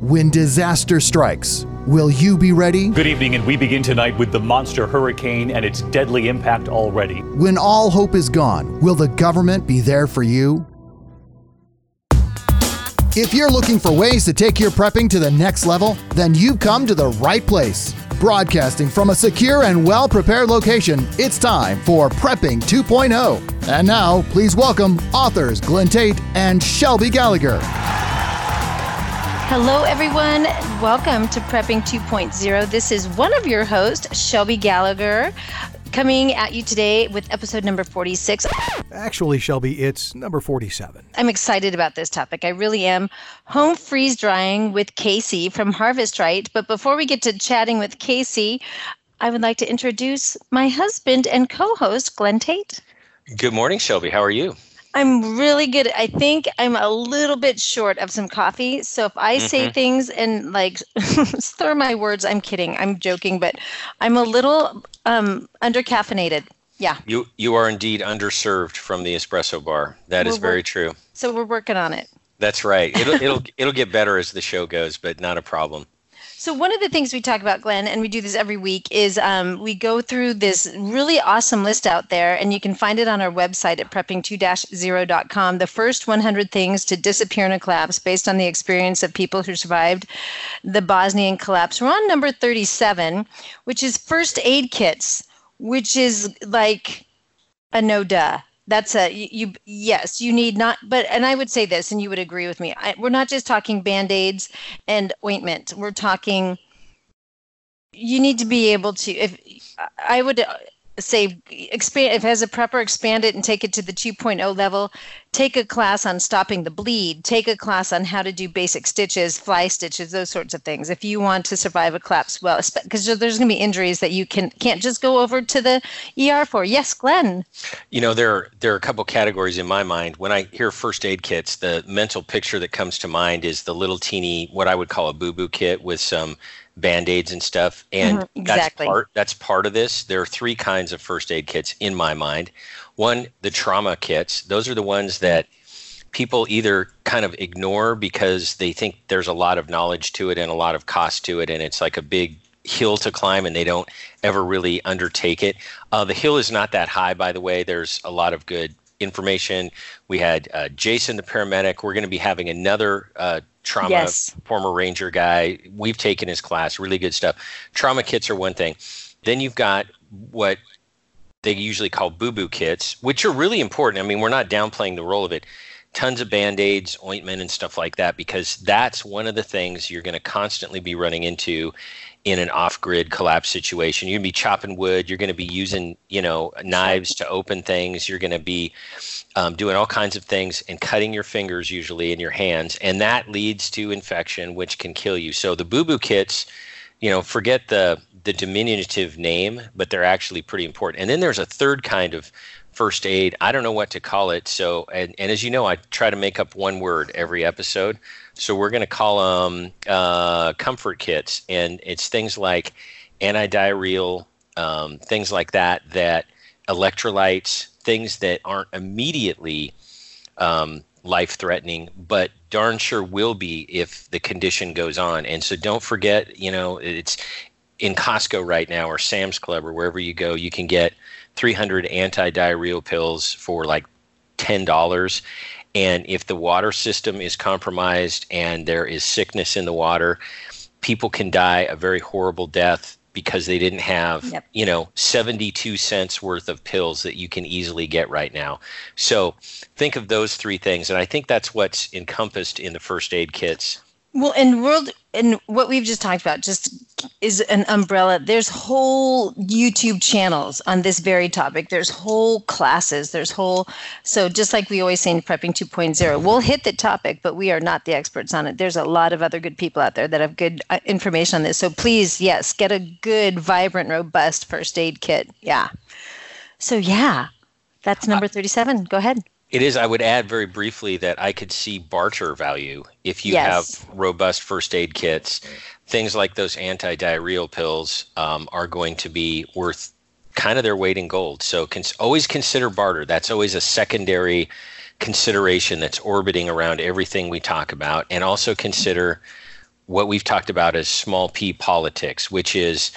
When disaster strikes, will you be ready? Good evening, and we begin tonight with the monster hurricane and its deadly impact already. When all hope is gone, will the government be there for you? If you're looking for ways to take your prepping to the next level, then you've come to the right place. Broadcasting from a secure and well-prepared location, it's time for Prepping 2.0. And now, please welcome authors Glenn Tate and Shelby Gallagher. Hello, everyone. Welcome to Prepping 2.0. This is one of your hosts, Shelby Gallagher, coming at you today with episode number 46. Actually, Shelby, it's number 47. I'm excited about this topic. I really am. Home freeze drying with Casey from Harvest Right. But before we get to chatting with Casey, I would like to introduce my husband and co-host, Glenn Tate. Good morning, Shelby. How are you? I'm really good. I think I'm a little bit short of some coffee. So if I say things and slur my words, I'm kidding. I'm joking, but I'm a little undercaffeinated. Yeah. You are indeed underserved from the espresso bar. That is very true. So we're working on it. That's right. It'll get better as the show goes, but not a problem. So one of the things we talk about, Glenn, and we do this every week, is we go through this really awesome list out there, and you can find it on our website at prepping2-0.com. The first 100 things to disappear in a collapse based on the experience of people who survived the Bosnian collapse. We're on number 37, which is first aid kits, which is like a no-duh. That's yes, you need not, and I would say this, and you would agree with me. We're not just talking Band-Aids and ointment. We're talking, you need to be able to, I would say, expand, if as a prepper, expand it and take it to the 2.0 level. Take a class on stopping the bleed. Take a class on how to do basic stitches, fly stitches, those sorts of things. If you want to survive a collapse, well, because there's going to be injuries that you can't just go over to the ER for. Yes, Glenn. You know, there are a couple categories in my mind. When I hear first aid kits, the mental picture that comes to mind is the little teeny, what I would call a boo-boo kit with some Band-Aids and stuff. And exactly. that's part of this. There are three kinds of first aid kits in my mind. One, the trauma kits. Those are the ones that people either kind of ignore because they think there's a lot of knowledge to it and a lot of cost to it, and it's like a big hill to climb, and they don't ever really undertake it. The hill is not that high, by the way. There's a lot of good information. We had Jason, the paramedic. We're going to be having another trauma former Ranger guy. We've taken his class. Really good stuff. Trauma kits are one thing. Then you've got what they usually call boo-boo kits, which are really important. I mean, we're not downplaying the role of it. Tons of Band-Aids, ointment, and stuff like that, because that's one of the things you're going to constantly be running into in an off-grid collapse situation. You're going to be chopping wood. You're going to be using, knives to open things. You're going to be doing all kinds of things and cutting your fingers usually in your hands, and that leads to infection, which can kill you. So the boo-boo kits, forget the diminutive name, but they're actually pretty important. And then there's a third kind of first aid. I don't know what to call it. So, and as you know, I try to make up one word every episode. So we're going to call them comfort kits. And it's things like antidiarrheal, things like that electrolytes, things that aren't immediately life-threatening, but darn sure will be if the condition goes on. And so don't forget, it's in Costco right now or Sam's Club or wherever you go, you can get 300 antidiarrheal pills for like $10. And if the water system is compromised and there is sickness in the water, people can die a very horrible death because they didn't have, 72 cents worth of pills that you can easily get right now. So think of those three things. And I think that's what's encompassed in the first aid kits. Well, and what we've just talked about just is an umbrella. There's whole YouTube channels on this very topic. There's whole classes. So just like we always say in Prepping 2.0, we'll hit the topic, but we are not the experts on it. There's a lot of other good people out there that have good information on this. So please, yes, get a good, vibrant, robust first aid kit. Yeah. So that's number 37. Go ahead. It is. I would add very briefly that I could see barter value if you have robust first aid kits. Things like those antidiarrheal pills are going to be worth kind of their weight in gold. So always consider barter. That's always a secondary consideration that's orbiting around everything we talk about. And also consider what we've talked about as small p politics, which is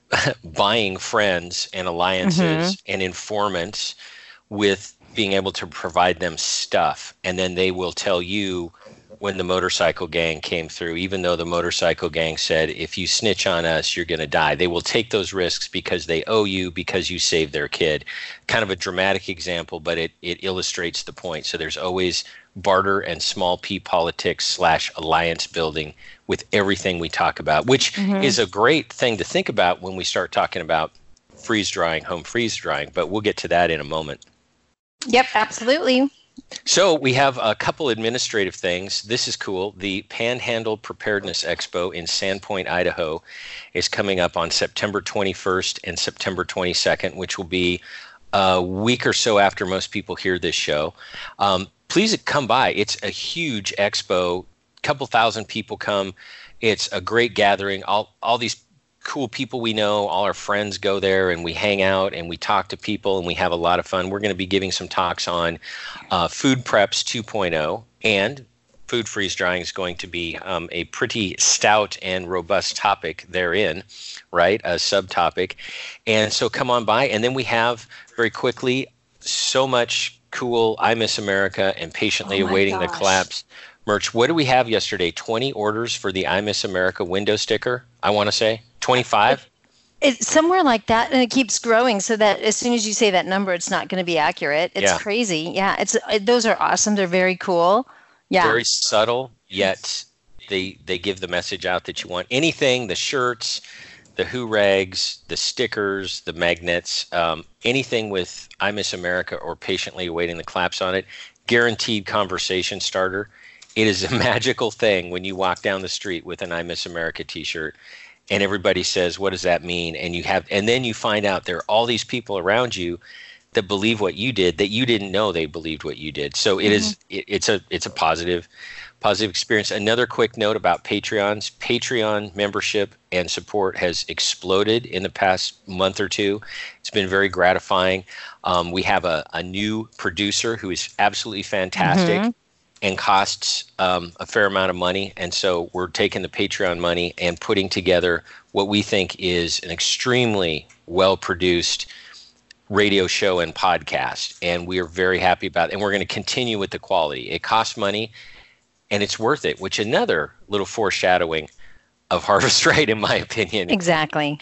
buying friends and alliances and informants with being able to provide them stuff. And then they will tell you when the motorcycle gang came through, even though the motorcycle gang said, if you snitch on us, you're going to die. They will take those risks because they owe you, because you saved their kid. Kind of a dramatic example, but it illustrates the point. So there's always barter and small p politics / alliance building with everything we talk about, which is a great thing to think about when we start talking about freeze drying, home freeze drying. But we'll get to that in a moment. Yep, absolutely. So we have a couple administrative things. This is cool. The Panhandle Preparedness Expo in Sandpoint, Idaho is coming up on September 21st and September 22nd, which will be a week or so after most people hear this show. Please come by. It's a huge expo. A couple thousand people come. It's a great gathering. All these cool people we know, all our friends go there, and we hang out and we talk to people and we have a lot of fun. We're going to be giving some talks on food preps 2.0, and food freeze drying is going to be a pretty stout and robust topic therein, right? A subtopic. And so come on by. And then we have very quickly so much cool I Miss America and Patiently Awaiting the Collapse merch. What do we have yesterday? 20 orders for the I Miss America window sticker, I want to say. 25? It's somewhere like that, and it keeps growing, so that as soon as you say that number, it's not going to be accurate. It's crazy. Yeah, those are awesome. They're very cool. Yeah. Very subtle, yet they give the message out that you want. Anything, the shirts, the Hoo-Rags, the stickers, the magnets, anything with I Miss America or Patiently Awaiting the Collapse on it, guaranteed conversation starter. It is a magical thing when you walk down the street with an I Miss America t-shirt and everybody says, what does that mean? And then you find out there are all these people around you that believe what you did that you didn't know they believed what you did. So it's a positive experience. Another quick note about Patreons. Patreon membership and support has exploded in the past month or two. It's been very gratifying. We have a new producer who is absolutely fantastic and costs a fair amount of money. And so we're taking the Patreon money and putting together what we think is an extremely well-produced radio show and podcast. And we are very happy about it. And we're going to continue with the quality. It costs money and it's worth it, which another little foreshadowing of Harvest Right, in my opinion. Exactly.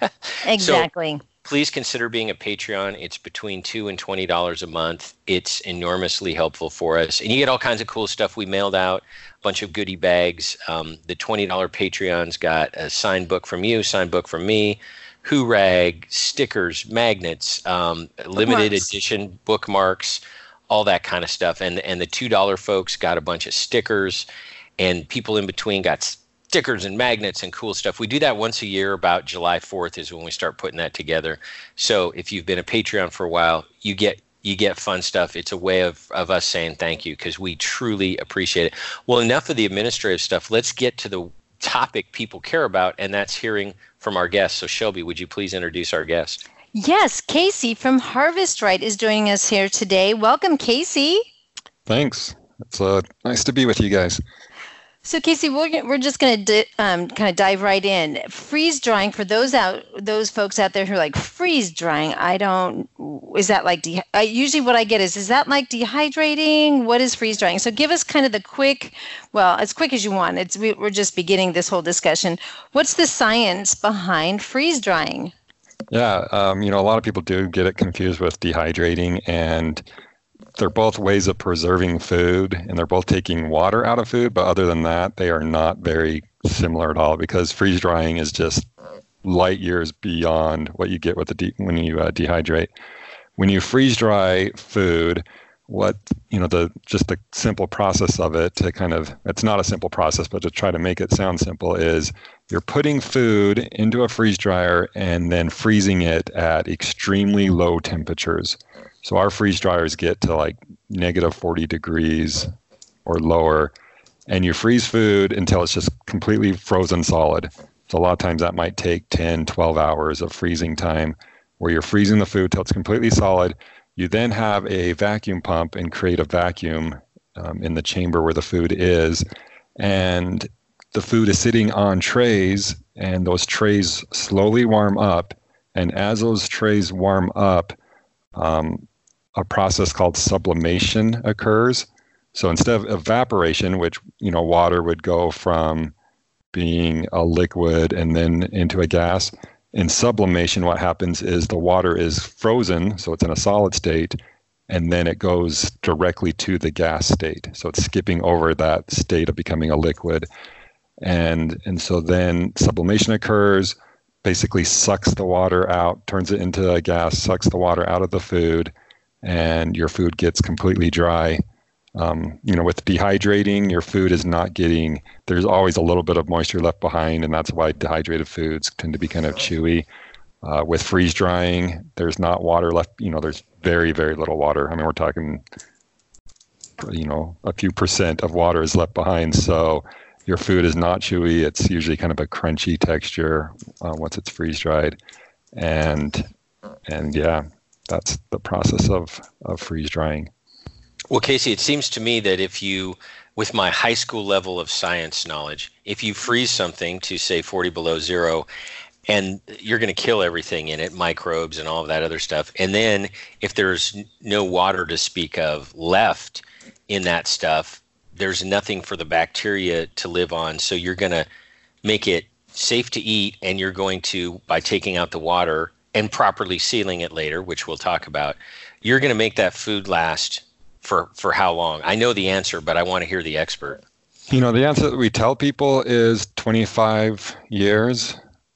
Exactly. So, please consider being a Patreon. It's between $2 and $20 a month. It's enormously helpful for us. And you get all kinds of cool stuff. We mailed out a bunch of goodie bags. The $20 Patreons got a signed book from you, signed book from me, Hoo-Rag, stickers, magnets, limited edition bookmarks, all that kind of stuff. And the $2 folks got a bunch of stickers, and people in between got stickers and magnets and cool stuff. We do that once a year. About July 4th is when we start putting that together. So if you've been a Patreon for a while, you get fun stuff. It's a way of us saying thank you because we truly appreciate it. Well, enough of the administrative stuff. Let's get to the topic people care about, and that's hearing from our guests. So Shelby, would you please introduce our guest? Yes, Casey from Harvest Right is joining us here today. Welcome, Casey. Thanks. It's nice to be with you guys. So, Casey, we're just going to kind of dive right in. Freeze drying, for those folks out there who are like, freeze drying, is that like, usually what I get is that like dehydrating? What is freeze drying? So give us kind of the as quick as you want. We're just beginning this whole discussion. What's the science behind freeze drying? Yeah, a lot of people do get it confused with dehydrating, and they're both ways of preserving food, and they're both taking water out of food. But other than that, they are not very similar at all, because freeze drying is just light years beyond what you get with when you dehydrate. When you freeze dry food, the simple process of it it's not a simple process, but to try to make it sound simple is you're putting food into a freeze dryer and then freezing it at extremely low temperatures. So our freeze dryers get to like negative 40 degrees or lower, and you freeze food until it's just completely frozen solid. So a lot of times that might take 10, 12 hours of freezing time where you're freezing the food till it's completely solid. You then have a vacuum pump and create a vacuum in the chamber where the food is, and the food is sitting on trays, and those trays slowly warm up. And as those trays warm up, a process called sublimation occurs. So instead of evaporation, which, water would go from being a liquid and then into a gas, in sublimation, what happens is the water is frozen, so it's in a solid state, and then it goes directly to the gas state. So it's skipping over that state of becoming a liquid. And so then sublimation occurs, basically sucks the water out, turns it into a gas, sucks the water out of the food, and your food gets completely dry. With dehydrating, your food is not getting, there's always a little bit of moisture left behind, and that's why dehydrated foods tend to be kind of chewy. With freeze drying, there's not water left, there's very, very little water. I mean, we're talking, a few % of water is left behind. So your food is not chewy. It's usually kind of a crunchy texture once it's freeze dried. And yeah, that's the process of freeze drying. Well, Casey, it seems to me that with my high school level of science knowledge, if you freeze something to say 40 below zero, and you're going to kill everything in it, microbes and all of that other stuff. And then if there's no water to speak of left in that stuff, there's nothing for the bacteria to live on. So you're going to make it safe to eat, and you're going to, by taking out the water and properly sealing it later, which we'll talk about, you're going to make that food last for how long? I know the answer, but I want to hear the expert. The answer that we tell people is 25 years,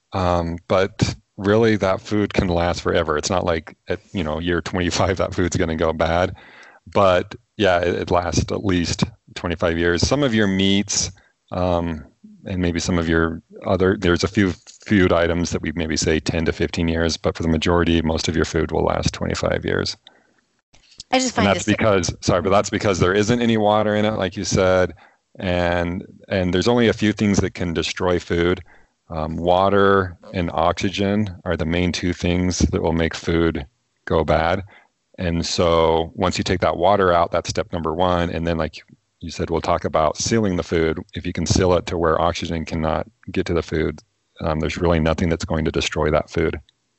but really that food can last forever. It's not like at year 25 that food's going to go bad, but yeah, it lasts at least 25 years. Some of your meats, and maybe some of your there's a few food items that we maybe say 10 to 15 years, but for the majority, most of your food will last 25 years. I just find that's because there isn't any water in it, like you said, and there's only a few things that can destroy food. Water and oxygen are the main two things that will make food go bad. And so once you take that water out, that's step number one. And then, like you said, we'll talk about sealing the food. If you can seal it to where oxygen cannot get to the food, there's really nothing that's going to destroy that food.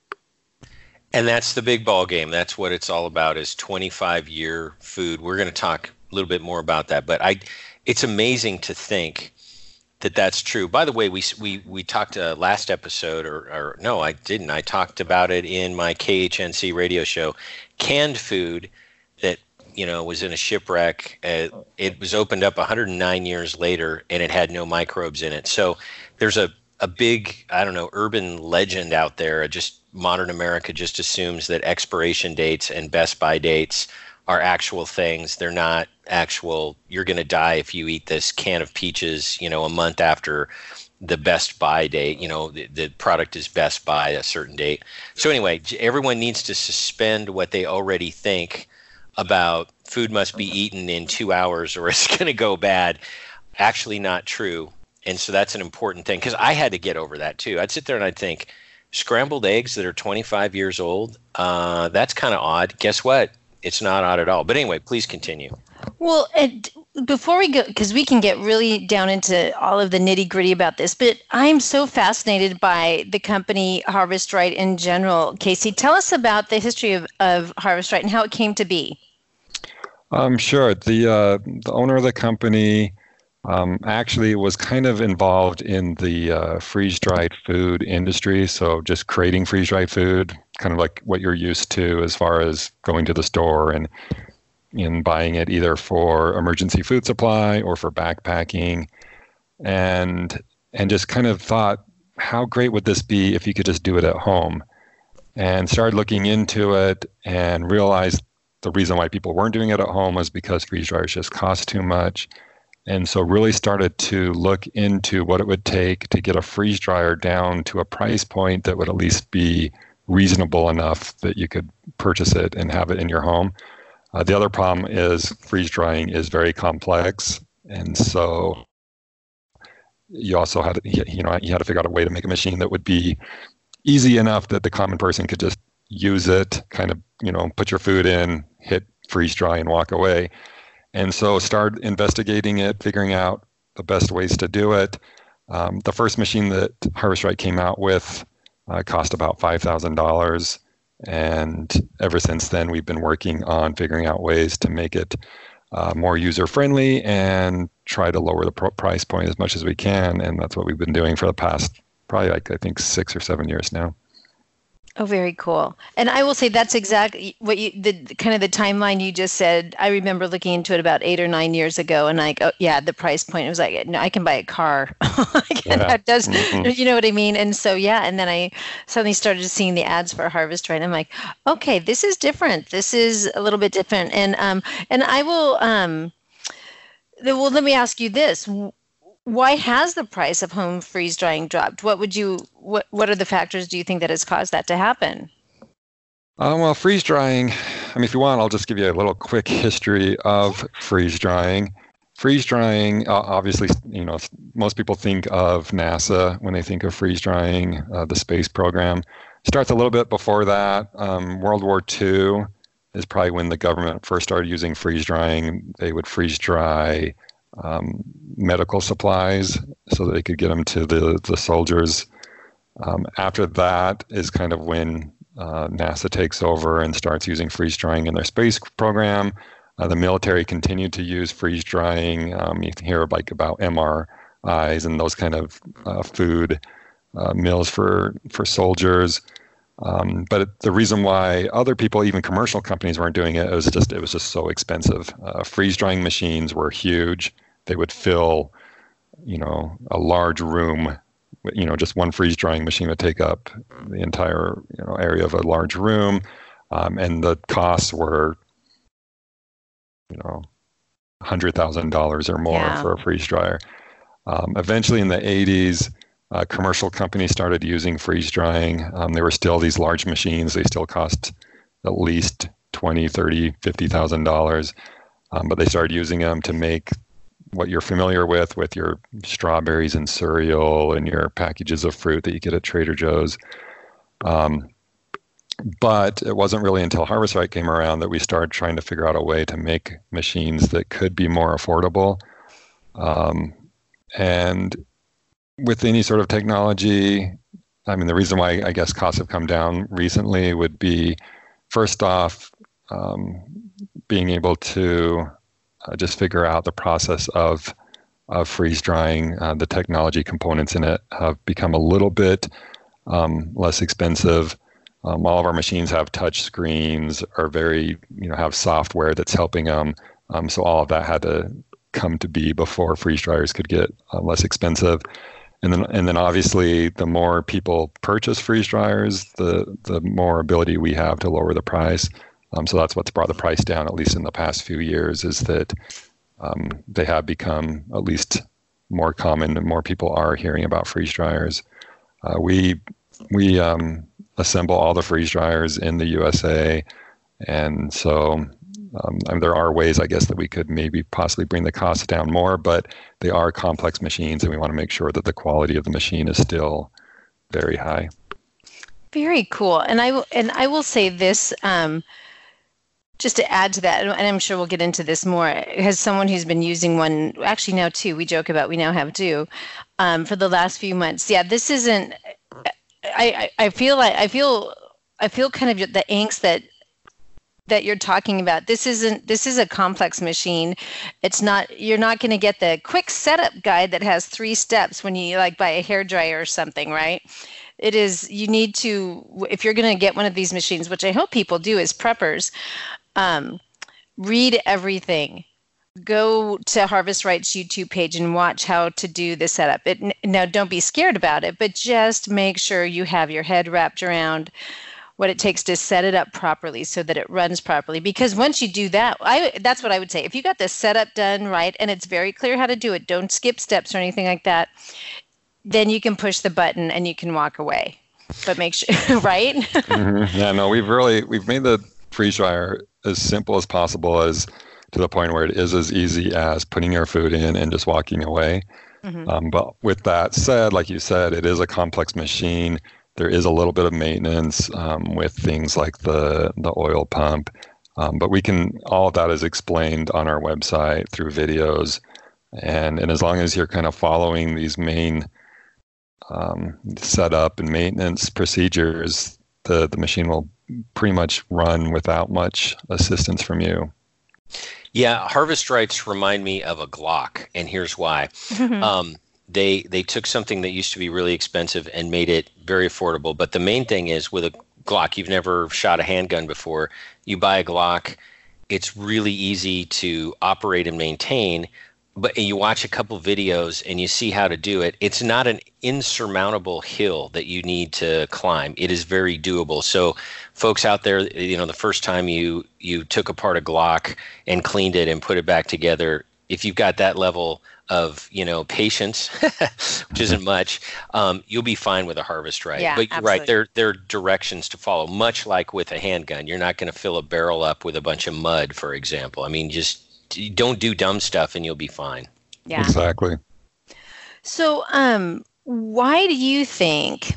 And that's the big ball game. That's what it's all about, is 25-year food. We're going to talk a little bit more about that, but it's amazing to think that that's true. By the way, we talked last episode, or no, I didn't. I talked about it in my KHNC radio show. Canned food that was in a shipwreck. It was opened up 109 years later, and it had no microbes in it. So there's a big, urban legend out there. Just modern America just assumes that expiration dates and best by dates are actual things. They're not actual. You're going to die if you eat this can of peaches, a month after the best by date. The product is best by a certain date. So anyway, everyone needs to suspend what they already think about food must be eaten in 2 hours or it's going to go bad. Actually not true. And so that's an important thing, because I had to get over that too. I'd sit there and I'd think, scrambled eggs that are 25 years old, that's kind of odd. Guess what? It's not odd at all. But anyway, please continue. Well, before we go, because we can get really down into all of the nitty gritty about this, but I'm so fascinated by the company Harvest Right in general. Casey, tell us about the history of Harvest Right and how it came to be. Sure. The owner of the company actually was kind of involved in the freeze-dried food industry. So just creating freeze-dried food, kind of like what you're used to as far as going to the store and buying it either for emergency food supply or for backpacking, and just kind of thought, how great would this be if you could just do it at home? And started looking into it and realized the reason why people weren't doing it at home was because freeze dryers just cost too much. And so really started to look into what it would take to get a freeze dryer down to a price point that would at least be reasonable enough that you could purchase it and have it in your home. The other problem is freeze drying is very complex. And so you also had to, you had to figure out a way to make a machine that would be easy enough that the common person could just use it, kind of, put your food in, hit freeze dry and walk away. And so started investigating it, figuring out the best ways to do it. The first machine that Harvest Right came out with cost about $5,000. And ever since then, we've been working on figuring out ways to make it more user-friendly and try to lower the price point as much as we can. And that's what we've been doing for the past probably I think 6 or 7 years now. Oh, very cool. And I will say that's exactly what the kind of the timeline you just said. I remember looking into it about 8 or 9 years ago, and the price point was like, no, I can buy a car. That does, you know what I mean? And so, and then I suddenly started seeing the ads for Harvest Right. I'm like, okay, this is different. This is a little bit different. And I will, well, let me ask you this. Why has the price of home freeze drying dropped? What are the factors do you think that has caused that to happen? Well, freeze drying, if you want, I'll just give you a little quick history of freeze drying. Freeze drying, obviously, most people think of NASA when they think of freeze drying, the space program. Starts a little bit before that. World War II is probably when the government first started using freeze drying. They would freeze dry medical supplies so that they could get them to the soldiers. After that is kind of when NASA takes over and starts using freeze drying in their space program. The military continued to use freeze drying. You can hear about MRIs and those kind of food meals for soldiers. But the reason why other people, even commercial companies, weren't doing it, it was just so expensive. Freeze drying machines were huge. They would fill, a large room. Just one freeze drying machine would take up the entire, area of a large room, and the costs were, $100,000 or more for a freeze dryer. Eventually, in the 80s, commercial companies started using freeze drying. There were still these large machines. They still cost at least $20,000, $30,000, $50,000, but they started using them to make what you're familiar with your strawberries and cereal and your packages of fruit that you get at Trader Joe's. But it wasn't really until Harvest Right came around that we started trying to figure out a way to make machines that could be more affordable. And with any sort of technology, the reason why I guess costs have come down recently would be, first off, being able to just figure out the process of freeze drying. The technology components in it have become a little bit less expensive. All of our machines have touch screens, or have software that's helping them. So all of that had to come to be before freeze dryers could get less expensive. And then obviously, the more people purchase freeze dryers, the more ability we have to lower the price. So that's what's brought the price down, at least in the past few years, is that they have become at least more common, and more people are hearing about freeze dryers. We assemble all the freeze dryers in the USA, and so there are ways, I guess, that we could maybe possibly bring the cost down more, but they are complex machines, and we want to make sure that the quality of the machine is still very high. Very cool. And I will say this, just to add to that, and I'm sure we'll get into this more, as someone who's been using one, actually now two, we joke about we now have two, for the last few months. Yeah, this isn't, I feel kind of the angst that you're talking about. This is a complex machine. You're not going to get the quick setup guide that has 3 steps when you buy a hairdryer or something, right? It is, you need to, if you're going to get one of these machines, which I hope people do as preppers, read everything. Go to Harvest Right's YouTube page and watch how to do the setup. Now, don't be scared about it, but just make sure you have your head wrapped around what it takes to set it up properly so that it runs properly. Because once you do that, that's what I would say. If you got the setup done right and it's very clear how to do it, don't skip steps or anything like that, then you can push the button and you can walk away. But make sure, right? Mm-hmm. Yeah, no, we've made the freeze dryer as simple as possible, as to the point where it is as easy as putting your food in and just walking away. Mm-hmm. But with that said, like you said, it is a complex machine. There is a little bit of maintenance with things like the oil pump, but all of that is explained on our website through videos, and as long as you're kind of following these main setup and maintenance procedures, the machine will pretty much run without much assistance from you. Yeah, harvest rights remind me of a Glock, and here's why. They took something that used to be really expensive and made it very affordable. But the main thing is, with a Glock, you've never shot a handgun before. You buy a Glock, it's really easy to operate and maintain. But you watch a couple videos and you see how to do it. It's not an insurmountable hill that you need to climb. It is very doable. So folks out there, the first time you took apart a Glock and cleaned it and put it back together, if you've got that level of, patience, which isn't much, you'll be fine with a harvest right. Yeah, but you're absolutely. right, there are directions to follow, much like with a handgun. You're not going to fill a barrel up with a bunch of mud, for example. I mean, just don't do dumb stuff and you'll be fine. Yeah. Exactly. So, why do you think?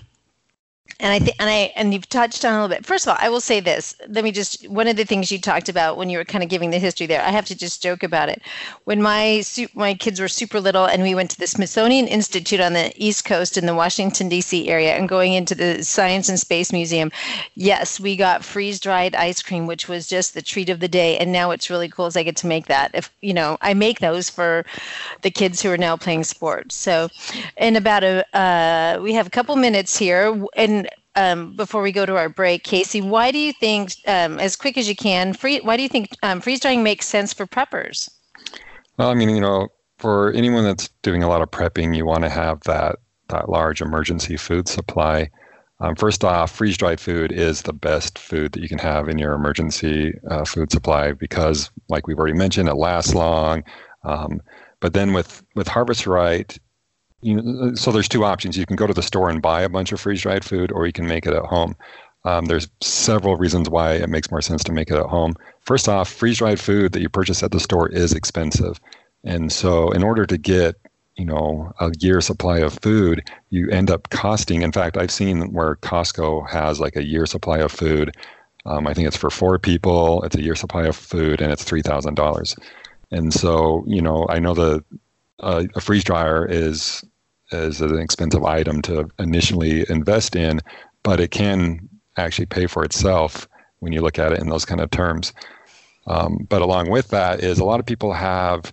And you've touched on a little bit. First of all, I will say this. One of the things you talked about when you were kind of giving the history there, I have to just joke about it. When my kids were super little and we went to the Smithsonian Institute on the East Coast in the Washington, D.C. area and going into the Science and Space Museum, yes, we got freeze-dried ice cream, which was just the treat of the day. And now it's really cool as I get to make that. I make those for the kids who are now playing sports. So in about we have a couple minutes here. And before we go to our break, Casey, why do you think, as quick as you can, why do you think freeze drying makes sense for preppers? Well, I mean, for anyone that's doing a lot of prepping, you want to have that large emergency food supply. First off, freeze-dried food is the best food that you can have in your emergency food supply because, like we've already mentioned, it lasts long. But then with Harvest Right, so there's two options. You can go to the store and buy a bunch of freeze-dried food, or you can make it at home. There's several reasons why it makes more sense to make it at home. First off, freeze-dried food that you purchase at the store is expensive. And so in order to get, a year supply of food, you end up costing. In fact, I've seen where Costco has like a year supply of food. I think it's for 4 people. It's a year supply of food, and it's $3,000. And so, I know a freeze dryer is an expensive item to initially invest in, but it can actually pay for itself when you look at it in those kind of terms. But along with that is a lot of people have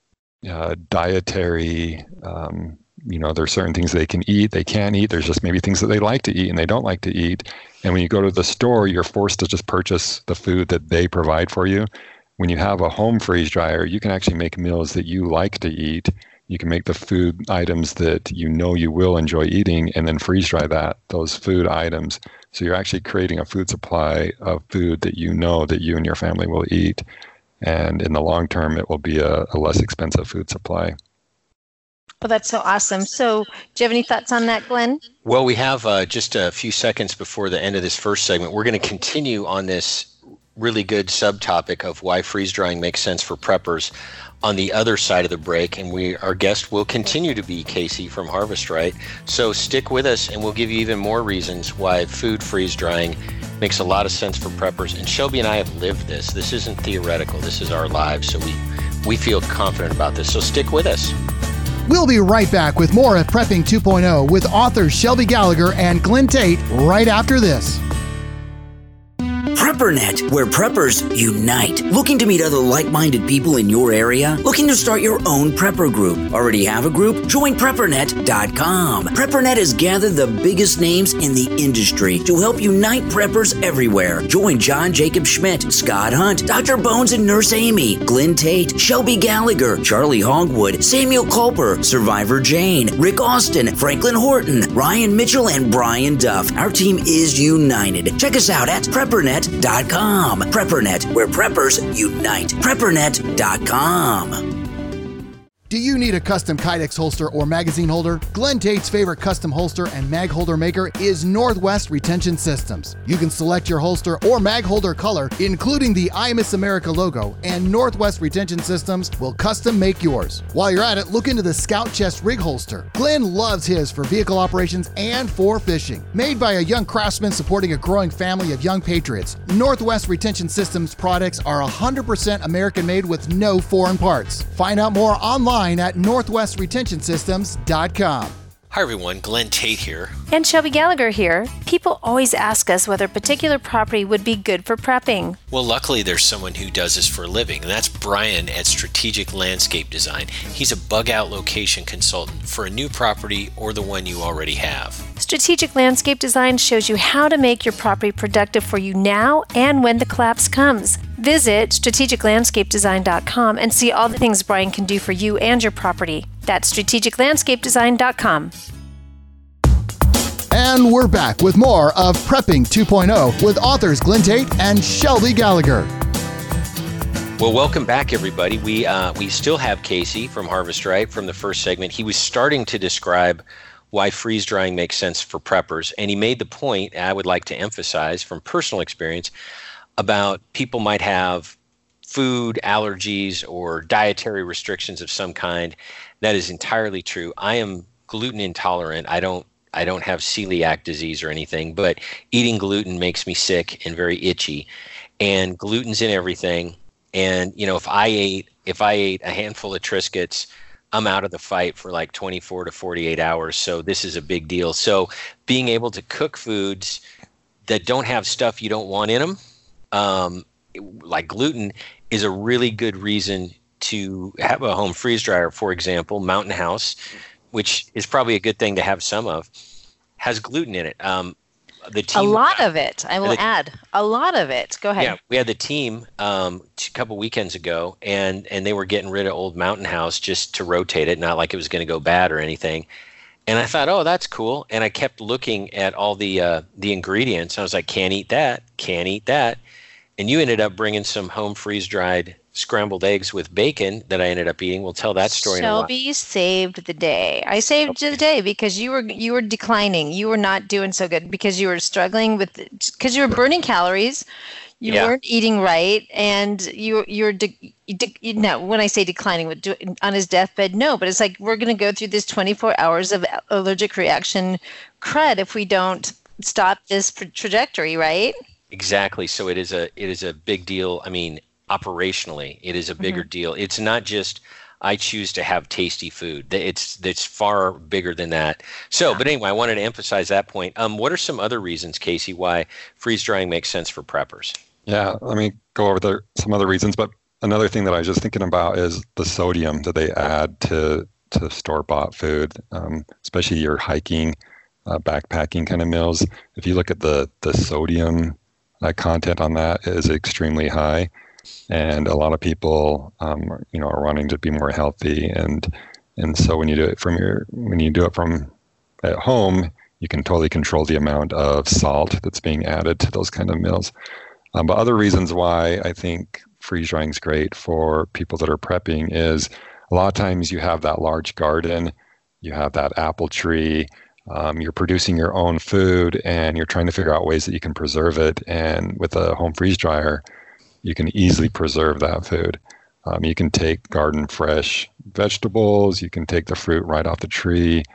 dietary, there's certain things they can eat, they can't eat. There's just maybe things that they like to eat and they don't like to eat. And when you go to the store, you're forced to just purchase the food that they provide for you. When you have a home freeze dryer, you can actually make meals that you like to eat. You can make the food items that you will enjoy eating and then freeze dry those food items. So you're actually creating a food supply of food that that you and your family will eat. And in the long term, it will be a less expensive food supply. Well, that's so awesome. So do you have any thoughts on that, Glenn? Well, we have just a few seconds before the end of this first segment. We're going to continue on this really good subtopic of why freeze drying makes sense for preppers on the other side of the break, and our guest will continue to be Casey from Harvest Right. So stick with us and we'll give you even more reasons why food freeze drying makes a lot of sense for preppers. And Shelby and I have lived this. This isn't theoretical. This is our lives. So we feel confident about this. So stick with us. We'll be right back with more of Prepping 2.0 with authors Shelby Gallagher and Glenn Tate right after this. PrepperNet, where preppers unite. Looking to meet other like-minded people in your area? Looking to start your own prepper group? Already have a group? Join PrepperNet.com. PrepperNet has gathered the biggest names in the industry to help unite preppers everywhere. Join John Jacob Schmidt, Scott Hunt, Dr. Bones and Nurse Amy, Glenn Tate, Shelby Gallagher, Charlie Hogwood, Samuel Culper, Survivor Jane, Rick Austin, Franklin Horton, Ryan Mitchell, and Brian Duff. Our team is united. Check us out at PrepperNet.com. PrepperNet, where preppers unite. PrepperNet.com. Do you need a custom Kydex holster or magazine holder? Glenn Tate's favorite custom holster and mag holder maker is Northwest Retention Systems. You can select your holster or mag holder color, including the I Miss America logo, and Northwest Retention Systems will custom make yours. While you're at it, look into the Scout Chest rig holster. Glenn loves his for vehicle operations and for fishing. Made by a young craftsman supporting a growing family of young patriots, Northwest Retention Systems products are 100% American made with no foreign parts. Find out more online at northwestretentionsystems.com. Hi everyone, Glenn Tate here. And Shelby Gallagher here. People always ask us whether a particular property would be good for prepping. Well, luckily there's someone who does this for a living, and that's Brian at Strategic Landscape Design. He's a bug-out location consultant for a new property or the one you already have. Strategic Landscape Design shows you how to make your property productive for you now and when the collapse comes. Visit strategiclandscapedesign.com and see all the things Brian can do for you and your property. That's strategiclandscapedesign.com. And we're back with more of Prepping 2.0 with authors Glenn Tate and Shelby Gallagher. Well, welcome back, everybody. We still have Casey from Harvest Right from the first segment. He was starting to describe why freeze drying makes sense for preppers, and he made the point I would like to emphasize from personal experience about people might have food allergies or dietary restrictions of some kind. That is entirely true. I am gluten intolerant. I don't have celiac disease or anything, but eating gluten makes me sick and very itchy. And gluten's in everything. And if I ate a handful of Triscuits, I'm out of the fight for like 24 to 48 hours. So this is a big deal. So being able to cook foods that don't have stuff you don't want in them, like gluten, is a really good reason to have a home freeze dryer. For example, Mountain House, which is probably a good thing to have some of, has gluten in it. The team, a lot of it. I will add a lot of it. Go ahead. Yeah, we had the team a couple weekends ago, and they were getting rid of old Mountain House just to rotate it, not like it was going to go bad or anything. And I thought, oh, that's cool. And I kept looking at all the ingredients. I was like, can't eat that. And you ended up bringing some home freeze-dried scrambled eggs with bacon that I ended up eating. We'll tell that story in a while. Shelby saved the day. I saved the day because you were declining. You were not doing so good because you were struggling because you were burning calories. You weren't eating right, and you're when I say declining on his deathbed, no, but it's like we're going to go through this 24 hours of allergic reaction crud if we don't stop this trajectory, right? Exactly. So it is a big deal. I mean, operationally, it is a bigger deal. It's not just I choose to have tasty food. It's far bigger than that. So, but anyway, I wanted to emphasize that point. What are some other reasons, Casey, why freeze drying makes sense for preppers? Yeah, let me go over some other reasons. But another thing that I was just thinking about is the sodium that they add to store-bought food, especially your hiking, backpacking kind of meals. If you look at the sodium content on that is extremely high, and a lot of people, are wanting to be more healthy, and so when you do it from at home, you can totally control the amount of salt that's being added to those kind of meals. But other reasons why I think freeze drying is great for people that are prepping is a lot of times you have that large garden, you have that apple tree. You're producing your own food and you're trying to figure out ways that you can preserve it. And with a home freeze dryer, you can easily preserve that food. You can take garden fresh vegetables, you can take the fruit right off the tree,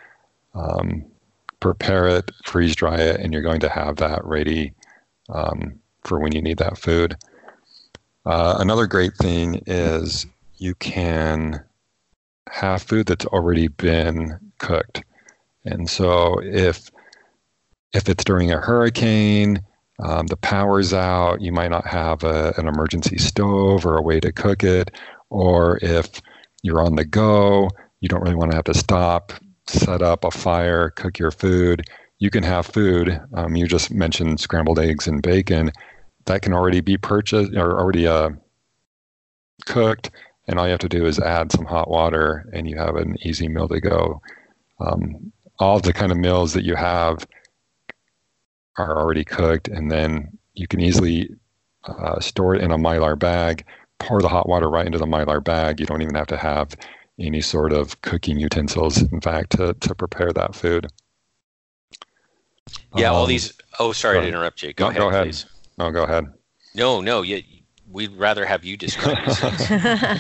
prepare it, freeze dry it, and you're going to have that ready for when you need that food. Another great thing is you can have food that's already been cooked. And so if it's during a hurricane, the power's out, you might not have an emergency stove or a way to cook it. Or if you're on the go, you don't really want to have to stop, set up a fire, cook your food. You can have food. You just mentioned scrambled eggs and bacon. That can already be purchased or already cooked. And all you have to do is add some hot water and you have an easy meal to go. All the kind of meals that you have are already cooked, and then you can easily store it in a Mylar bag, pour the hot water right into the Mylar bag. You don't even have to have any sort of cooking utensils, in fact, to prepare that food. Yeah, all these... Oh, sorry to interrupt you. Go ahead, please. No, go ahead. No, we'd rather have you describe this.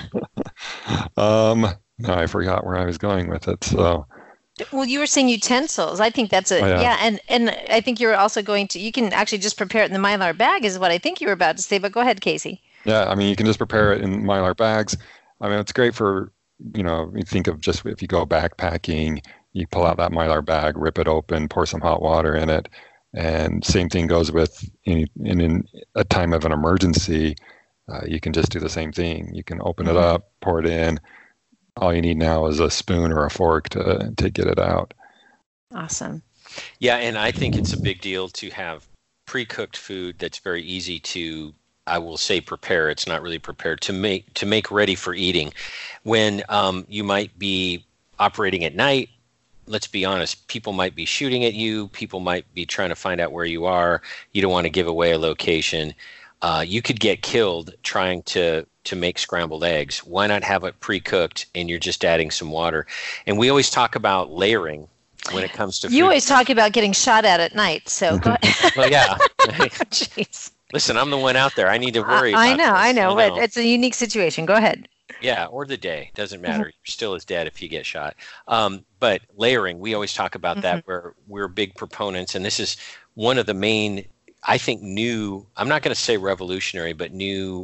No, I forgot where I was going with it, so... Well, you were saying utensils. I think that's and I think you're also you can actually just prepare it in the Mylar bag is what I think you were about to say, but go ahead, Casey. Yeah, I mean, you can just prepare it in Mylar bags. I mean, it's great for, you think of just if you go backpacking You pull out that Mylar bag, rip it open, pour some hot water in it. And same thing goes with in a time of an emergency. You can just do the same thing. You can open it up, pour it in. All you need now is a spoon or a fork to get it out. Awesome. Yeah, and I think it's a big deal to have pre-cooked food that's very easy to, I will say, prepare. It's not really prepared to make ready for eating. When you might be operating at night, let's be honest, people might be shooting at you. People might be trying to find out where you are. You don't want to give away a location. You could get killed trying to make scrambled eggs. Why not have it pre-cooked and you're just adding some water? And we always talk about layering when it comes to food. You always talk about getting shot at night, so go ahead. Well, yeah. Jeez. Listen, I'm the one out there. I need to worry about I know, but it's a unique situation. Go ahead. Yeah, or the day. Doesn't matter. You're still as dead if you get shot. But layering, we always talk about that, where we're big proponents. And this is one of the main, I think, new, I'm not going to say revolutionary, but new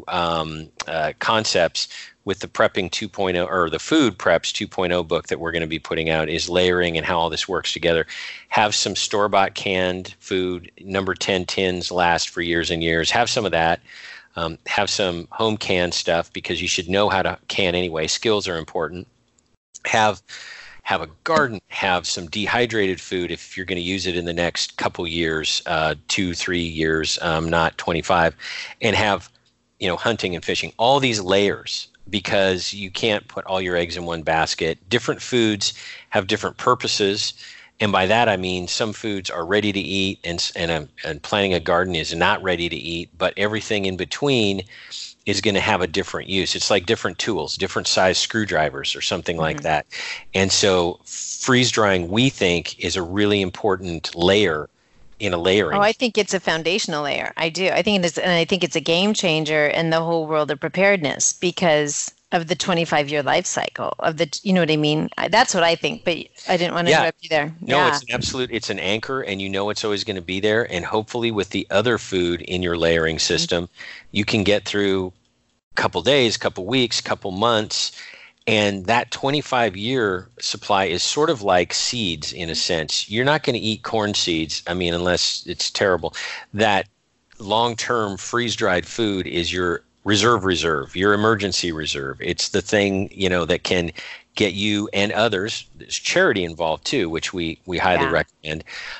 concepts with the Prepping 2.0 or the Food Preps 2.0 book that we're going to be putting out, is layering and how all this works together. Have some store-bought canned food, number 10 tins last for years and years. Have some of that. Have some home canned stuff, because you should know how to can anyway. Skills are important. Have a garden. Have some dehydrated food if you're going to use it in the next couple years, 2-3 years, not 25. And have, hunting and fishing. All these layers, because you can't put all your eggs in one basket. Different foods have different purposes. And by that, I mean some foods are ready to eat, and planting a garden is not ready to eat, but everything in between is going to have a different use. It's like different tools, different size screwdrivers or something like that. And so freeze drying, we think, is a really important layer in a layering. Oh, I think it's a foundational layer. I do. I think it is, and I think it's a game changer in the whole world of preparedness because of the 25-year life cycle of the, you know what I mean? That's what I think, but I didn't want to interrupt you there. No, it's an anchor, and it's always going to be there. And hopefully with the other food in your layering system, you can get through a couple days, couple weeks, couple months. And that 25-year supply is sort of like seeds in a sense. You're not going to eat corn seeds, unless it's terrible. That long-term freeze-dried food is your reserve, your emergency reserve. It's the thing, that can get you and others. There's charity involved too, which we highly recommend,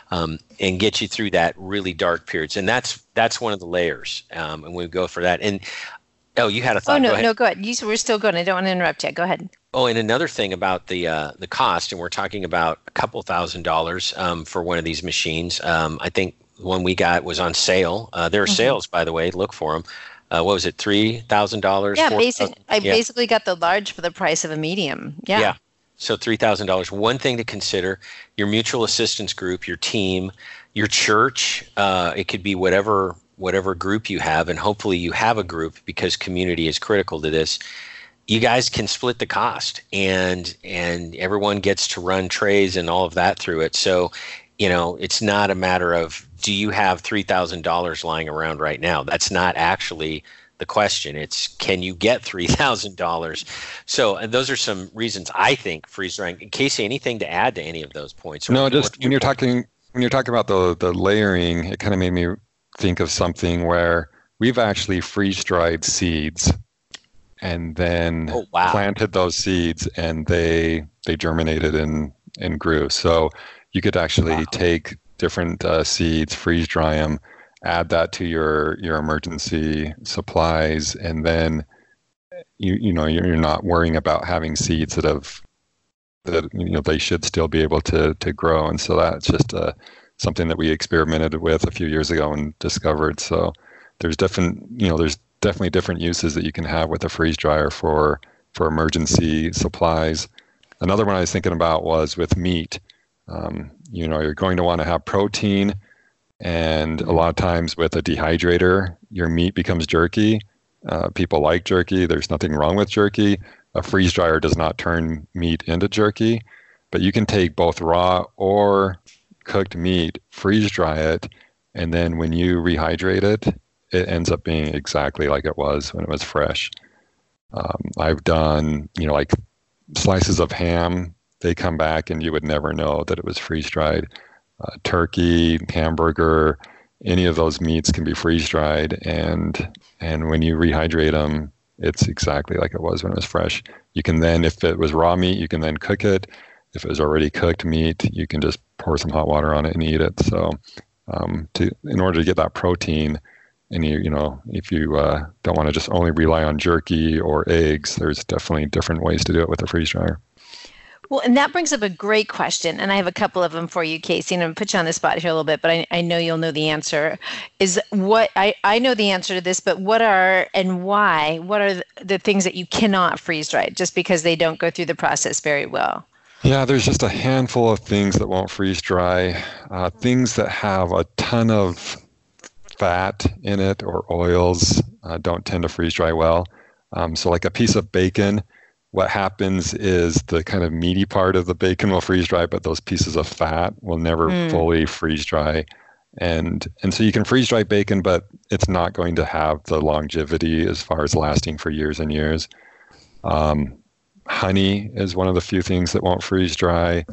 and get you through that really dark periods. And that's one of the layers. And we go for that. And you had a thought. Oh, no, go ahead. We're still going. I don't want to interrupt you. Go ahead. Oh, and another thing about the cost, and we're talking about a couple $1,000s for one of these machines. I think the one we got was on sale. There are sales, by the way. Look for them. What was it, $3,000? Yeah, basically got the large for the price of a medium. Yeah. So $3,000. One thing to consider: your mutual assistance group, your team, your church. It could be whatever group you have, and hopefully you have a group, because community is critical to this. You guys can split the cost, and everyone gets to run trays and all of that through it. So, it's not a matter of, do you have $3,000 lying around right now? That's not actually the question. It's, can you get $3,000? So, and those are some reasons I think freeze drying. Casey, anything to add to any of those points? No, just when you're talking about the layering, it kind of made me think of something where we've actually freeze dried seeds and then planted those seeds, and they germinated and grew. So you could actually take different seeds, freeze dry them, add that to your emergency supplies, and then you're not worrying about having seeds that they should still be able to grow. And so that's just something that we experimented with a few years ago and discovered. So there's definitely different uses that you can have with a freeze dryer for emergency supplies. Another one I was thinking about was with meat. You're going to want to have protein, and a lot of times with a dehydrator, your meat becomes jerky. People like jerky. There's nothing wrong with jerky. A freeze dryer does not turn meat into jerky, but you can take both raw or cooked meat, freeze dry it, and then when you rehydrate it, it ends up being exactly like it was when it was fresh. I've done, like slices of ham they come back and you would never know that it was freeze-dried. Turkey, hamburger, any of those meats can be freeze-dried, and when you rehydrate them, it's exactly like it was when it was fresh. You can then, if it was raw meat, you can then cook it. If it was already cooked meat, you can just pour some hot water on it and eat it. So in order to get that protein, and if you don't want to just only rely on jerky or eggs, there's definitely different ways to do it with a freeze dryer. Well, and that brings up a great question, and I have a couple of them for you, Casey, and I'm going to put you on the spot here a little bit, but I know you'll know the answer. Is what I know the answer to this, but what are the things that you cannot freeze dry just because they don't go through the process very well? Yeah, there's just a handful of things that won't freeze dry. Things that have a ton of fat in it or oils don't tend to freeze dry well. So like a piece of bacon, what happens is the kind of meaty part of the bacon will freeze dry, but those pieces of fat will never fully freeze dry. And so you can freeze dry bacon, but it's not going to have the longevity as far as lasting for years and years. Honey is one of the few things that won't freeze dry.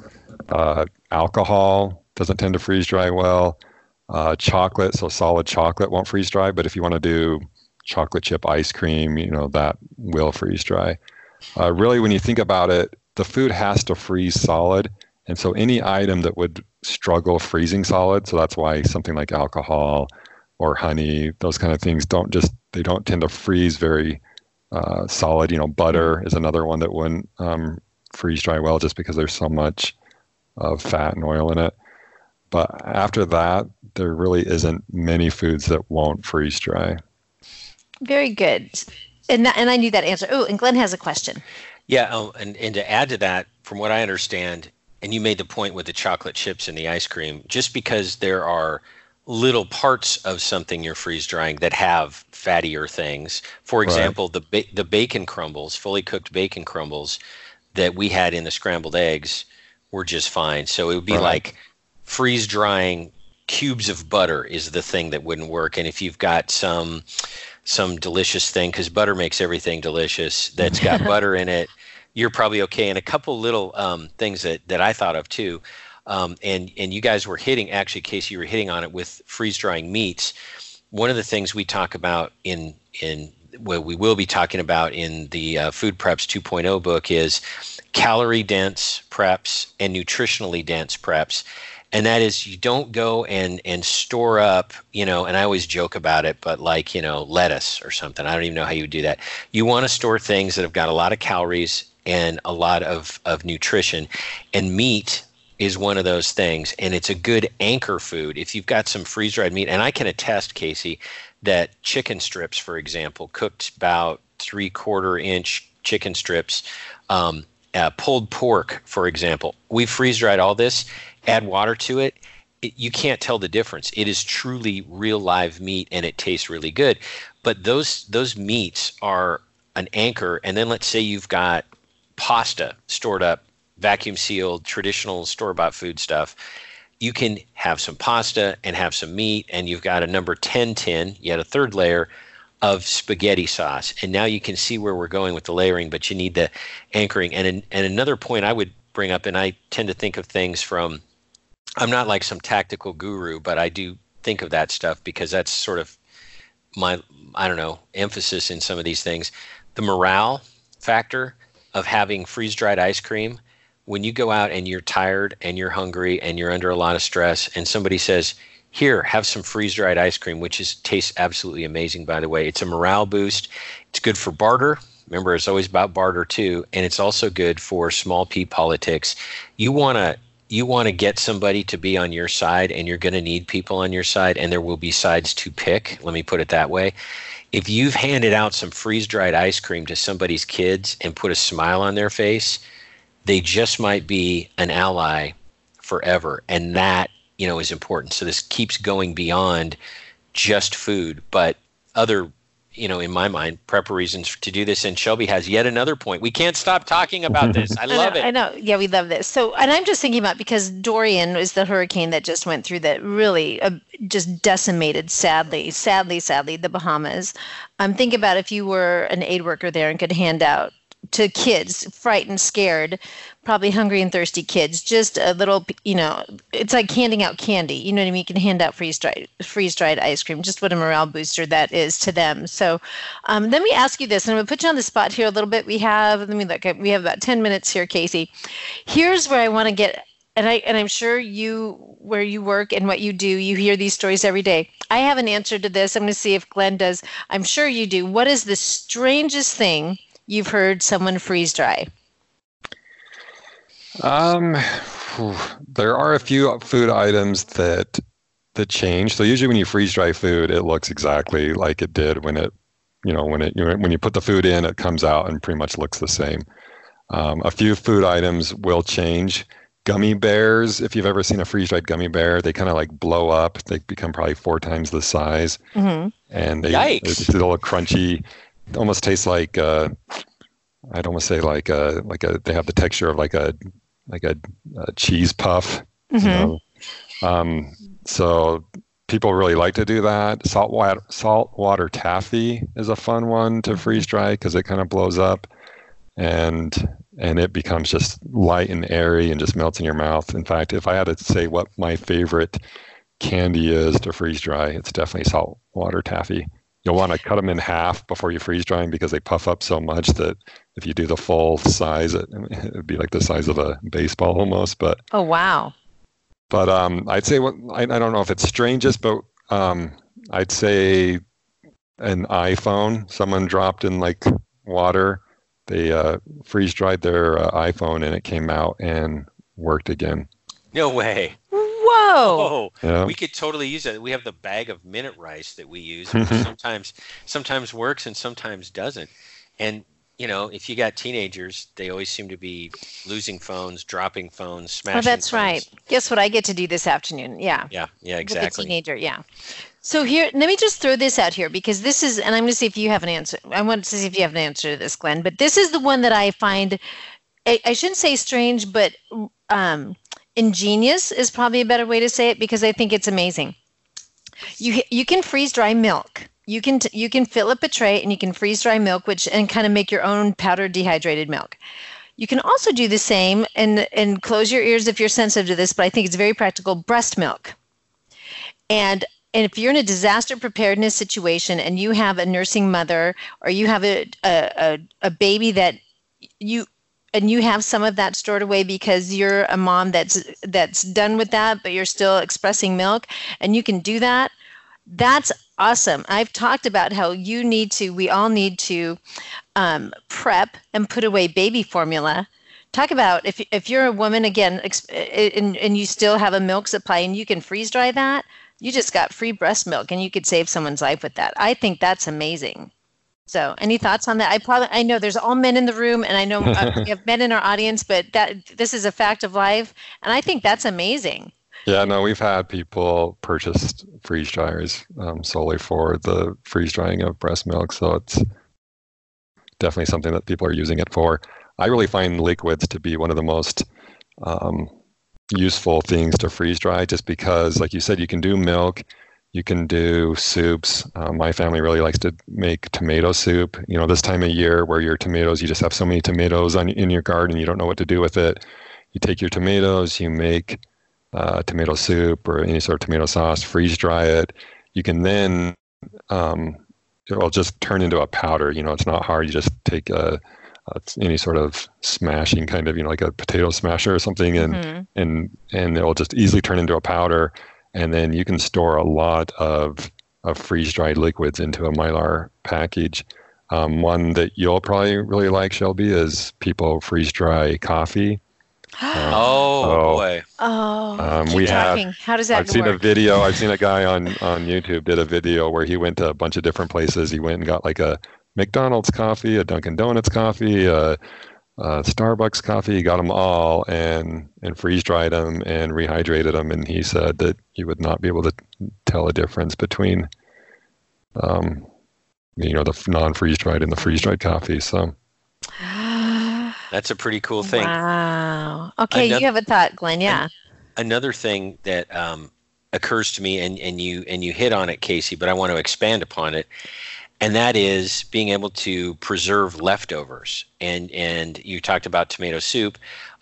Alcohol doesn't tend to freeze dry well. Chocolate, so solid chocolate won't freeze dry, but if you want to do chocolate chip ice cream, that will freeze dry. Really, when you think about it, the food has to freeze solid. And so any item that would struggle freezing solid, so that's why something like alcohol or honey, those kind of things don't tend to freeze very solid. Butter is another one that wouldn't freeze dry well just because there's so much of fat and oil in it. But after that, there really isn't many foods that won't freeze dry. Very good. And I knew that answer. Oh, and Glenn has a question. Yeah, and to add to that, from what I understand, and you made the point with the chocolate chips and the ice cream, just because there are little parts of something you're freeze drying that have fattier things. For example, the bacon crumbles, fully cooked bacon crumbles that we had in the scrambled eggs were just fine. So it would be like freeze drying cubes of butter is the thing that wouldn't work. And if you've got some delicious thing, because butter makes everything delicious, that's got butter in it, you're probably okay. And a couple little things that I thought of too, and you guys were hitting, actually, Casey, you were hitting on it with freeze drying meats. One of the things we talk about in what we will be talking about in the Food Preps 2.0 book is calorie dense preps and nutritionally dense preps. And that is, you don't go and store up, and I always joke about it, but like, lettuce or something. I don't even know how you would do that. You want to store things that have got a lot of calories and a lot of nutrition. And meat is one of those things. And it's a good anchor food. If you've got some freeze-dried meat, and I can attest, Casey, that chicken strips, for example, cooked about 3/4 inch chicken strips, pulled pork, for example, we freeze-dried all this. Add water to it, you can't tell the difference. It is truly real live meat, and it tastes really good. But those meats are an anchor. And then let's say you've got pasta stored up, vacuum sealed, traditional store-bought food stuff. You can have some pasta and have some meat, and you've got a number 10 tin, yet a third layer of spaghetti sauce. And now you can see where we're going with the layering, but you need the anchoring. And another point I would bring up, and I tend to think of things from, I'm not like some tactical guru, but I do think of that stuff because that's sort of my, emphasis in some of these things. The morale factor of having freeze-dried ice cream, when you go out and you're tired and you're hungry and you're under a lot of stress and somebody says, here, have some freeze-dried ice cream, which tastes absolutely amazing, by the way. It's a morale boost. It's good for barter. Remember, it's always about barter too. And it's also good for small p politics. You want to get somebody to be on your side, and you're going to need people on your side, and there will be sides to pick. Let me put it that way. If you've handed out some freeze-dried ice cream to somebody's kids and put a smile on their face, they just might be an ally forever. And that, is important. So this keeps going beyond just food, but other, in my mind, prepper reasons to do this. And Shelby has yet another point. We can't stop talking about this. I love it. I know. Yeah, we love this. So, and I'm just thinking about, because Dorian is the hurricane that just went through that really just decimated, sadly, the Bahamas. Think about if you were an aid worker there and could hand out to kids, frightened, scared, probably hungry and thirsty kids, just a little, it's like handing out candy. You know what I mean? You can hand out freeze-dried ice cream, just what a morale booster that is to them. So let me ask you this, and I'm going to put you on the spot here a little bit. We have about 10 minutes here, Casey. Here's where I want to get, and I'm sure where you work and what you do, you hear these stories every day. I have an answer to this. I'm going to see if Glenn does. I'm sure you do. What is the strangest thing you've heard someone freeze dry? There are a few food items that change. So usually when you freeze dry food, it looks exactly like it did when you put the food in, it comes out and pretty much looks the same. A few food items will change. Gummy bears, if you've ever seen a freeze-dried gummy bear, they kind of like blow up. They become probably 4 times the size. Mm-hmm. And they're just a little crunchy. It almost tastes like I'd almost say like they have the texture of like a cheese puff. Mm-hmm. So people really like to do that. Saltwater taffy is a fun one to freeze dry because it kind of blows up and it becomes just light and airy and just melts in your mouth. In fact, if I had to say what my favorite candy is to freeze dry, it's definitely saltwater taffy. You'll want to cut them in half before you freeze dry them because they puff up so much that if you do the full size, it would be like the size of a baseball almost. But oh wow! But I'd say I don't know if it's strangest, but I'd say an iPhone. Someone dropped in like water. They freeze dried their iPhone and it came out and worked again. No way. Whoa! Yeah. We could totally use that. We have the bag of minute rice that we use. Which sometimes works and sometimes doesn't. And if you got teenagers, they always seem to be losing phones, dropping phones, smashing. Oh, that's phones. right. Guess what I get to do this afternoon? Yeah. Yeah, exactly. With a teenager, yeah. So here, let me just throw this out here because this is, and I'm going to see if you have an answer. I want to see if you have an answer to this, Glenn. But this is the one that I find, I shouldn't say strange, but ingenious is probably a better way to say it because I think it's amazing. You can freeze dry milk. You can fill up a tray and you can freeze dry milk, and kind of make your own powdered dehydrated milk. You can also do the same and close your ears if you're sensitive to this, but I think it's very practical. Breast milk. And if you're in a disaster preparedness situation and you have a nursing mother or you have a baby that you have some of that stored away because you're a mom that's done with that, but you're still expressing milk, and you can do that, that's awesome. I've talked about how we all need to prep and put away baby formula. Talk about if you're a woman, again, and you still have a milk supply and you can freeze dry that, you just got free breast milk and you could save someone's life with that. I think that's amazing. So any thoughts on that? I know there's all men in the room and I know we have men in our audience, but this is a fact of life. And I think that's amazing. Yeah, no, we've had people purchase freeze dryers solely for the freeze drying of breast milk. So it's definitely something that people are using it for. I really find liquids to be one of the most useful things to freeze dry just because, like you said, you can do milk, you can do soups. My family really likes to make tomato soup. This time of year where your tomatoes, you just have so many tomatoes in your garden, you don't know what to do with it. You take your tomatoes, you make tomato soup or any sort of tomato sauce, freeze dry it. You can then, it'll just turn into a powder. It's not hard. You just take any sort of smashing kind of, like a potato smasher or something, and it'll just easily turn into a powder. And then you can store a lot of freeze-dried liquids into a Mylar package. One that you'll probably really like, Shelby, is people freeze-dry coffee. Boy. How does that work? I've seen a video. I've seen a guy on YouTube did a video where he went to a bunch of different places. He went and got like a McDonald's coffee, a Dunkin' Donuts coffee, Starbucks coffee. He got them all and freeze dried them and rehydrated them. And he said that you would not be able to tell a difference between, the non-freeze dried and the freeze dried coffee. So. That's a pretty cool thing. Wow. Okay, you have a thought, Glenn. Yeah. Another thing that occurs to me, and you hit on it, Casey, but I want to expand upon it. and that is being able to preserve leftovers. And you talked about tomato soup.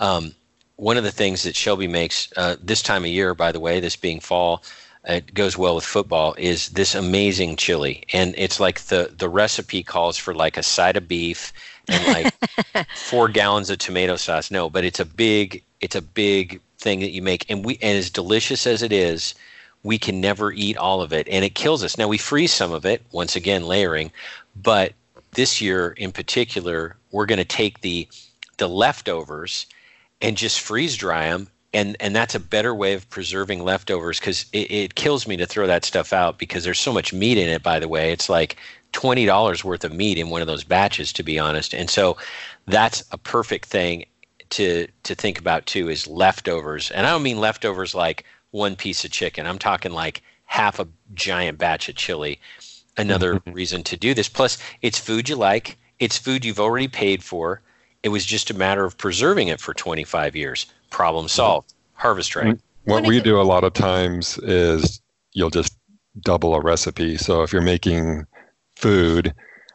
One of the things that Shelby makes this time of year, by the way, this being fall, it goes well with football, is this amazing chili. And it's like the recipe calls for like a side of beef and like 4 gallons of tomato sauce. No, but it's a big thing that you make. And as delicious as it is, we can never eat all of it, and it kills us. Now, we freeze some of it, once again, layering, but this year in particular, we're going to take the leftovers and just freeze dry them, and that's a better way of preserving leftovers, because it kills me to throw that stuff out, because there's so much meat in it, by the way. It's like $20 worth of meat in one of those batches, to be honest. And so that's a perfect thing to think about, too, is leftovers. And I don't mean leftovers like one piece of chicken. I'm talking like half a giant batch of chili. Another reason to do this. Plus, it's food you like. It's food you've already paid for. It was just a matter of preserving it for 25 years. Problem solved. Harvest right. What we do a lot of times is you'll just double a recipe. So if you're making food,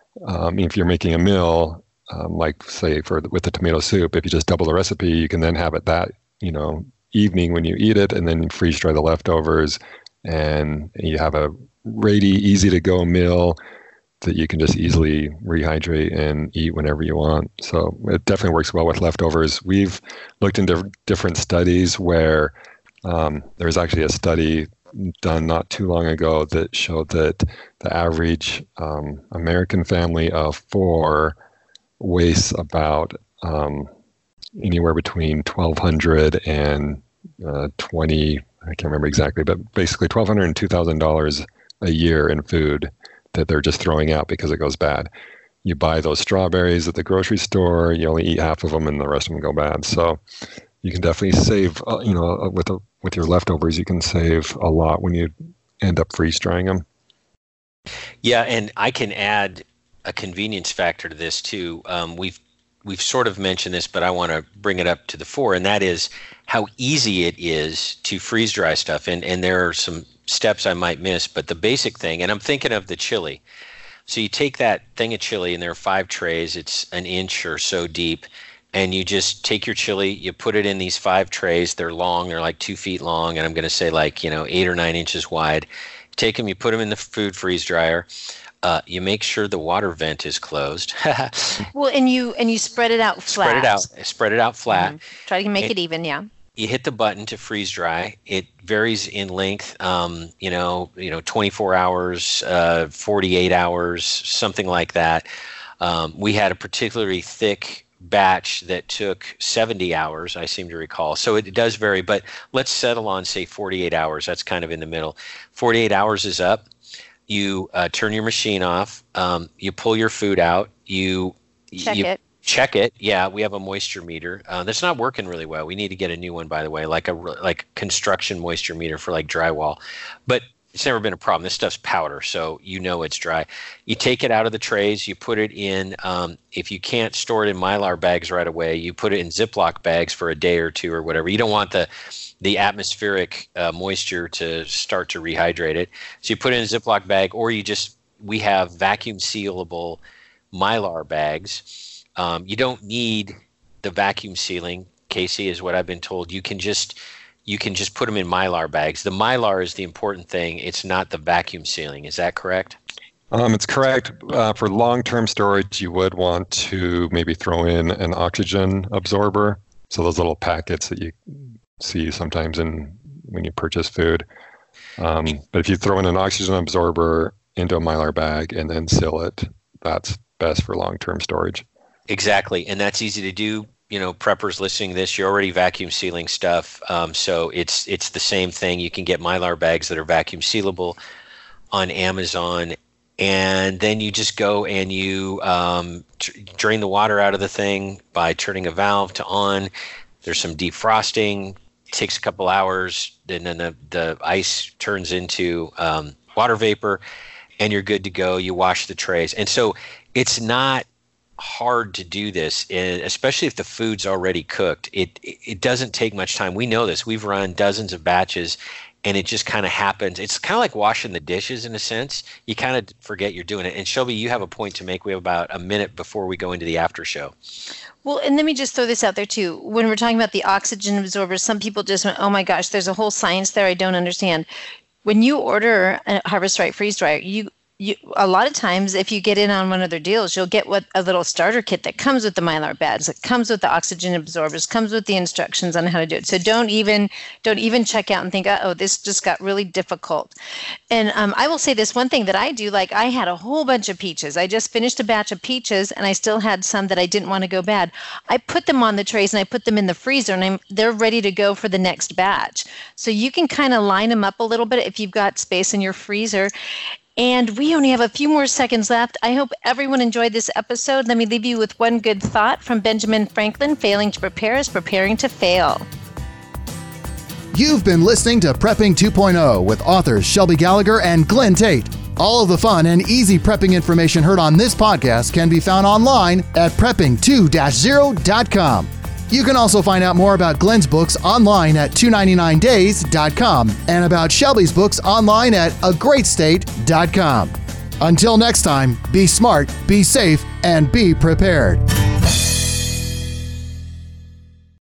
if you're making a meal, like say with the tomato soup, if you just double the recipe, you can then have it that, evening when you eat it, and then freeze dry the leftovers, and you have a ready, easy to go meal that you can just easily rehydrate and eat whenever you want. So it definitely works well with leftovers. We've looked into different studies where there's actually a study done not too long ago that showed that the average American family of 4 wastes about anywhere between $1,200 and $20, I can't remember exactly, but basically $1,200 and $2,000 a year in food that they're just throwing out because it goes bad. You buy those strawberries at the grocery store, you only eat half of them, and the rest of them go bad. So you can definitely save, with your leftovers, you can save a lot when you end up freeze drying them. Yeah, and I can add a convenience factor to this too. We've sort of mentioned this, but I want to bring it up to the fore, and that is how easy it is to freeze dry stuff. And there are some steps I might miss, but the basic thing, and I'm thinking of the chili. So you take that thing of chili, and there are 5 trays. It's an inch or so deep, and you just take your chili, you put it in these 5 trays. They're long, they're like 2 feet long, and I'm going to say like 8 or 9 inches wide. Take them, you put them in the food freeze dryer. You make sure the water vent is closed. Well, and you spread it out flat. Spread it out flat. Mm-hmm. Try to make it even, yeah. You hit the button to freeze dry. It varies in length, 24 hours, 48 hours, something like that. We had a particularly thick batch that took 70 hours, I seem to recall. So it does vary, but let's settle on, say, 48 hours. That's kind of in the middle. 48 hours is up. You turn your machine off. You pull your food out. You check it. Yeah, we have a moisture meter. That's not working really well. We need to get a new one, by the way, like construction moisture meter for like drywall. But it's never been a problem. This stuff's powder, so it's dry. You take it out of the trays. You put it in. If you can't store it in Mylar bags right away, you put it in Ziploc bags for a day or 2 or whatever. You don't want the atmospheric moisture to start to rehydrate it. So you put it in a Ziploc bag, or we have vacuum sealable Mylar bags. You don't need the vacuum sealing, Casey, is what I've been told. You can just put them in Mylar bags. The Mylar is the important thing. It's not the vacuum sealing. Is that correct? It's correct. For long-term storage, you would want to maybe throw in an oxygen absorber. So those little packets that you see sometimes when you purchase food. But if you throw in an oxygen absorber into a Mylar bag and then seal it, that's best for long-term storage. Exactly. And that's easy to do. Preppers listening to this, you're already vacuum sealing stuff. So it's the same thing. You can get Mylar bags that are vacuum sealable on Amazon. And then you just go and you drain the water out of the thing by turning a valve to on. There's some defrosting. Takes a couple hours, and then the ice turns into water vapor, and you're good to go. You wash the trays. And so it's not hard to do this, especially if the food's already cooked. It doesn't take much time. We know this. We've run dozens of batches, and it just kind of happens. It's kind of like washing the dishes in a sense. You kind of forget you're doing it. And Shelby, you have a point to make. We have about a minute before we go into the after show. Well, and let me just throw this out there too. When we're talking about the oxygen absorbers, some people just went, oh my gosh, there's a whole science there I don't understand. When you order a Harvest Right freeze dryer, you a lot of times, if you get in on one of their deals, you'll get a little starter kit that comes with the Mylar bags, that comes with the oxygen absorbers, comes with the instructions on how to do it. So don't even check out and think, oh, this just got really difficult. And I will say this one thing that I do, like I had a whole bunch of peaches. I just finished a batch of peaches, and I still had some that I didn't want to go bad. I put them on the trays and I put them in the freezer, and they're ready to go for the next batch. So you can kind of line them up a little bit if you've got space in your freezer. And we only have a few more seconds left. I hope everyone enjoyed this episode. Let me leave you with one good thought from Benjamin Franklin: failing to prepare is preparing to fail. You've been listening to Prepping 2.0 with authors Shelby Gallagher and Glenn Tate. All of the fun and easy prepping information heard on this podcast can be found online at prepping2-0.com. You can also find out more about Glenn's books online at 299days.com and about Shelby's books online at agreatstate.com. Until next time, be smart, be safe, and be prepared.